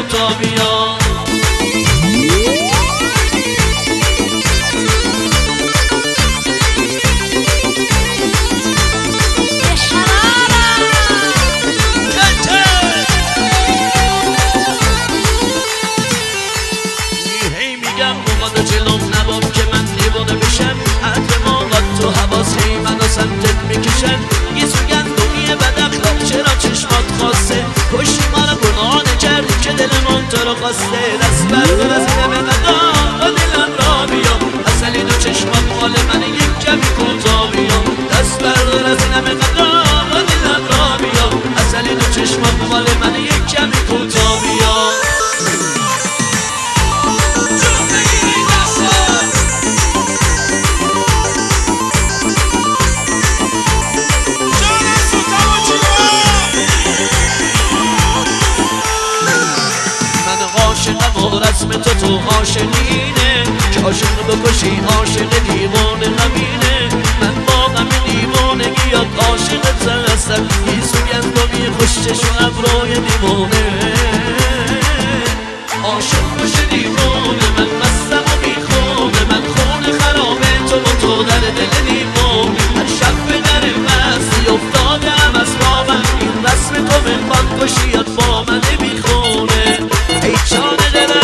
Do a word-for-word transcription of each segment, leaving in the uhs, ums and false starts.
کوتا بیا. جلوم نبام که من دیوانه بشم، عطر ما قد تو حواس هی منو سمتت میکشن. یه سوگن دنیه بد اخلاق چرا چشمات خواسته، کشی ما رو گناه نکردی که دلمون تو رو خواسته. دست بردار از این به قدا با دلم را بیا، اصلی دو چشمات مال من یک کمی کوتا بیا. دست بردار از این به قدا با دلم را بیا، اصلی دو چشمات مال من یک کمی کوتا بیا. رسم تو تو عاشقینه که عاشق بکشی عاشق دیوانه همینه. من با غم دیوانگیات عاشقت هستم، بی سوگند و بی خوشچش و ابروی دیوانه. عاشق باشه دیوانه من مستم و بی خونه، من خونه خرابه تو و تو در دل دیوانه. هر شب به در مستی افتادم از خوابم، این رسم تو مهمان کشیات با من بی خونه. ای جان دلم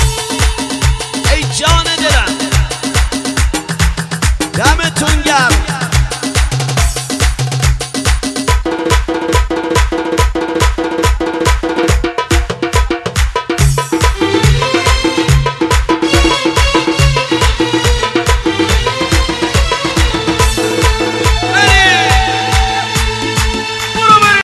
دمتون گرم.